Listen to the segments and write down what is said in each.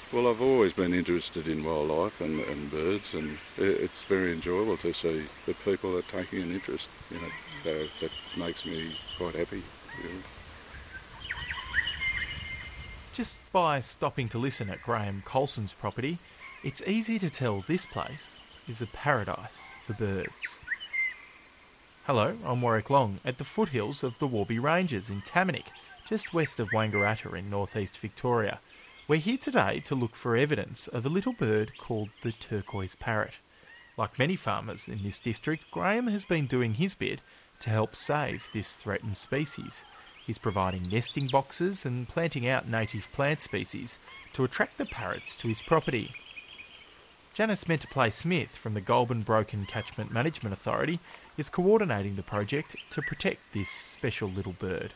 Well, I've always been interested in wildlife and birds, and it's very enjoyable to see the people that are taking an interest in it. So that makes me quite happy, really. Just by stopping to listen at Graham Colson's property, it's easy to tell this place is a paradise for birds. Hello, I'm Warwick Long at the foothills of the Warby Ranges in Tamanick, just west of Wangaratta in northeast Victoria. We're here today to look for evidence of a little bird called the turquoise parrot. Like many farmers in this district, Graham has been doing his bit to help save this threatened species. He's providing nesting boxes and planting out native plant species to attract the parrots to his property. Janice Menterplay-Smith from the Goulburn Broken Catchment Management Authority is coordinating the project to protect this special little bird.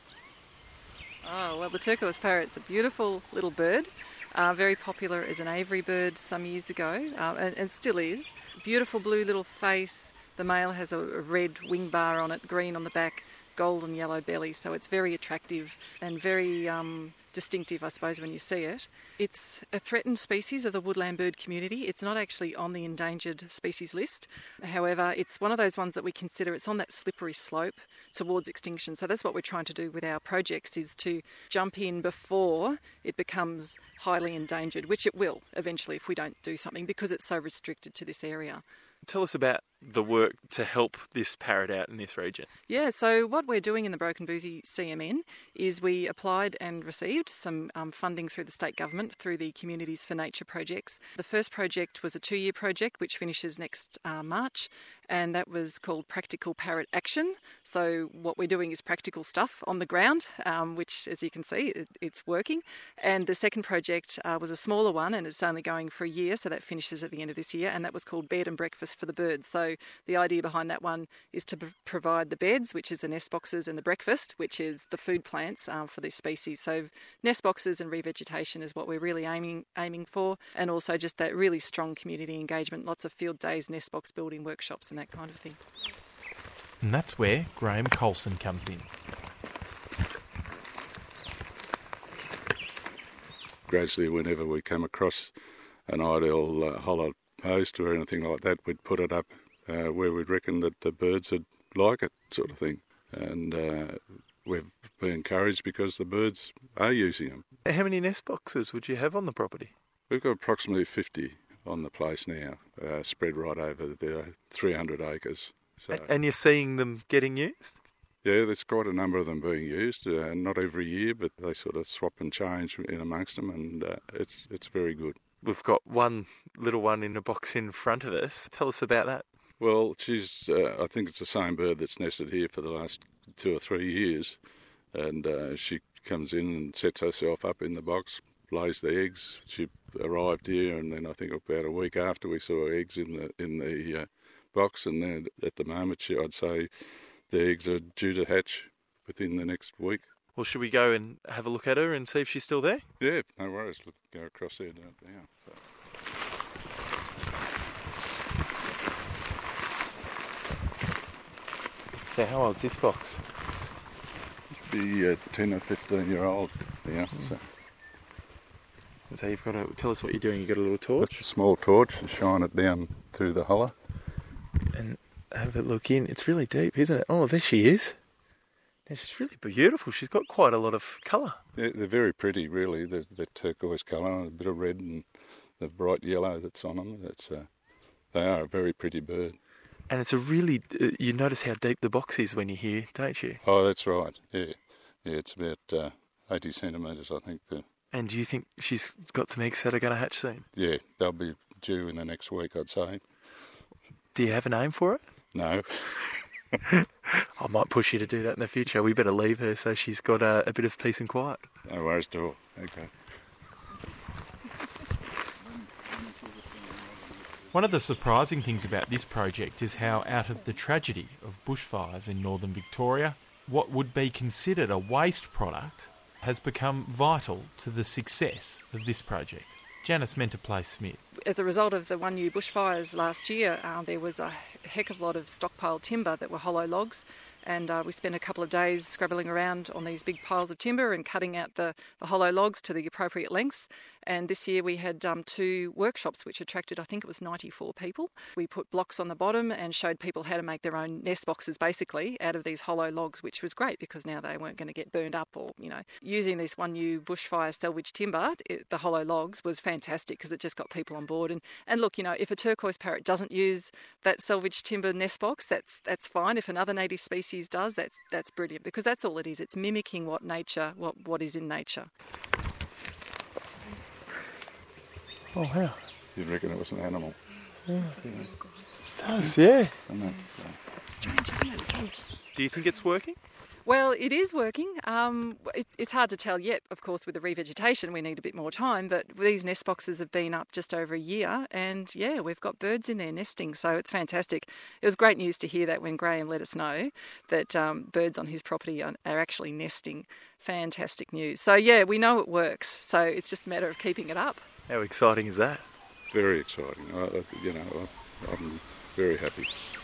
Oh, well, the turquoise parrot's a beautiful little bird, very popular as an aviary bird some years ago, and still is. Beautiful blue little face. The male has a red wing bar on it, green on the back, gold and yellow belly, so it's very attractive and very distinctive, I suppose, when you see it. It's a threatened species of the woodland bird community. It's not actually on the endangered species list. However, it's one of those ones that we consider, it's on that slippery slope towards extinction. So that's what we're trying to do with our projects, is to jump in before it becomes highly endangered, which it will eventually if we don't do something, because it's so restricted to this area. Tell us about the work to help this parrot out in this region. Yeah, so what we're doing in the Broken Boosie CMN is we applied and received some funding through the state government through the Communities for Nature projects. The first project was a 2-year project which finishes next March, and that was called Practical Parrot Action. So what we're doing is practical stuff on the ground, which, as you can see, it's working. And the second project was a smaller one, and it's only going for a year, so that finishes at the end of this year, and that was called Bed and Breakfast for the Birds. So the idea behind that one is to provide the beds, which is the nest boxes, and the breakfast, which is the food plants for this species. So nest boxes and revegetation is what we're really aiming for, and also just that really strong community engagement, lots of field days, nest box building workshops and that kind of thing. And that's where Graham Colson comes in. Gradually, whenever we come across an ideal hollow post or anything like that, we'd put it up where we'd reckon that the birds would like it, sort of thing. And we've been encouraged because the birds are using them. How many nest boxes would you have on the property? We've got approximately 50 on the place now, spread right over the 300 acres. So, and you're seeing them getting used? Yeah, there's quite a number of them being used, not every year, but they sort of swap and change in amongst them, and it's very good. We've got one little one in a box in front of us. Tell us about that. Well, she's, I think it's the same bird that's nested here for the last 2 or 3 years, and she comes in and sets herself up in the box, lays the eggs. She arrived here, and then I think about a week after we saw eggs in the box, and then at the moment I'd say the eggs are due to hatch within the next week. Well, should we go and have a look at her and see if she's still there? Yeah, no worries. Let's go across there now. So how old's this box? Be 10 or 15 year old now. So you've got to tell us what you're doing. You've got a little torch? A small torch and shine it down through the hollow. And have a look in. It's really deep, isn't it? Oh, there she is. Yeah, she's really beautiful. She's got quite a lot of colour. Yeah, they're very pretty, really. The turquoise colour, a bit of red and the bright yellow that's on them. They are a very pretty bird. And it's a really... you notice how deep the box is when you're here, don't you? Oh, that's right. Yeah, it's about 80 centimetres, I think. And do you think she's got some eggs that are going to hatch soon? Yeah, they'll be due in the next week, I'd say. Do you have a name for it? No. I might push you to do that in the future. We better leave her so she's got a bit of peace and quiet. No worries at all. Okay. One of the surprising things about this project is how, out of the tragedy of bushfires in northern Victoria, what would be considered a waste product has become vital to the success of this project. Janice Menterplay-Smith. As a result of the Wanyoo bushfires last year, there was a heck of a lot of stockpile timber that were hollow logs, and we spent a couple of days scrabbling around on these big piles of timber and cutting out the hollow logs to the appropriate lengths. And this year we had 2 workshops which attracted, I think it was 94 people. We put blocks on the bottom and showed people how to make their own nest boxes basically out of these hollow logs, which was great because now they weren't going to get burned up or, using this one new bushfire salvage timber, the hollow logs was fantastic because it just got people on board. And look, if a turquoise parrot doesn't use that salvage timber nest box, that's fine. If another native species does, that's brilliant because that's all it is. It's mimicking what is in nature. Oh, wow. You'd reckon it was an animal. Yeah. It does, yeah. It's strange, isn't it? Do you think it's working? Well, it is working. It's hard to tell yet, of course, with the revegetation. We need a bit more time, but these nest boxes have been up just over a year and, yeah, we've got birds in there nesting, so it's fantastic. It was great news to hear that when Graham let us know that birds on his property are actually nesting. Fantastic news. So, yeah, we know it works, so it's just a matter of keeping it up. How exciting is that? Very exciting. I'm very happy.